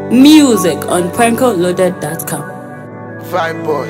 Music on prankoloaded.com. Vibe boy.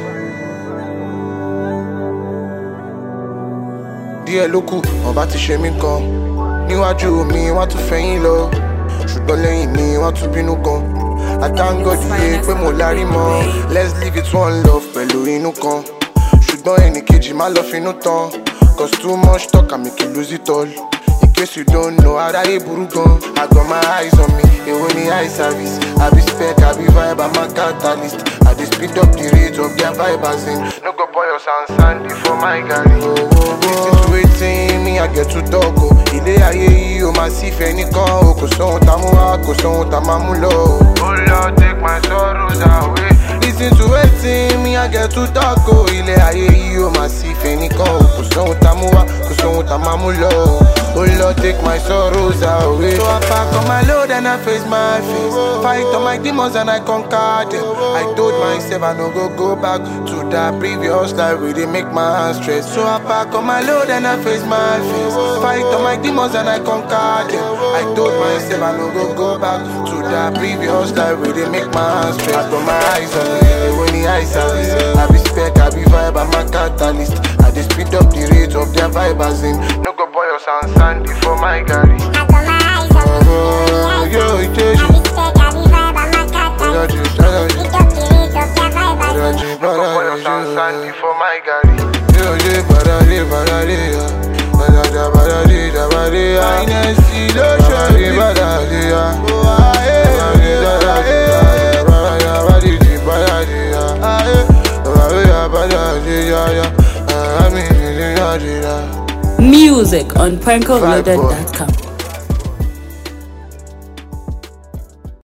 Díẹ̀ ló kù, ọba ti ṣe mí kan. Níwájú mi, wọ́n tún fẹ̀yìn lọ. Ṣùgbọ́n lẹ́yìn mi, wọ́n tún bínú kan. I thank God yé pé mo lárí mọ́. Let's live it one love pẹ̀lú inú kan. Ṣùgbọ́n ẹnì kejì má lọ finú tán. Cause too much talk can make you lose it all. In case you don't know, aráyé burú gan. I got my eyes on me, èwo ni eye service. I be spec, I be vibe, I'm a catalyst. I dey speed up the rate of their vibers in. No go boy your sound sandy for my gari. Listen to wetin me I get to talk o. Ilé ayé yìí o máa sí fẹ́ nìkan o. Kò sóhun tá mú wá, kò sóhun tá máa mú lọ o. Oh Lord, take my sorrows away. Listen to wetin me I get to talk o. Ilé ayé yìí o máa sí fẹ́ nìkan o. Kò sóhun tá mú wá, kò sóhun tá máa mú lọ o. Oh Lord, take my sorrows away. So I pack on my load and I face my face. Fight on my demons and I conquer them. I told myself I no go back to that previous life where they make my hands stress. So I pack on my load and I face my face. Fight on my demons and I conquer them. I told myself I no go back to that previous life where they make my hands stress. I got my eyes on it, when the eye service. I be spec, I be vibe, I'm a catalyst. I just speed up the rate of their vibers in. No go boy your sound sandy for my gari. I got my eyes on me, I be spec, I be vibe, I'm a catalyst. Speed up the rate of their vibers in. No go boy your sound sandy for my gari. Music on prankoloaded.com.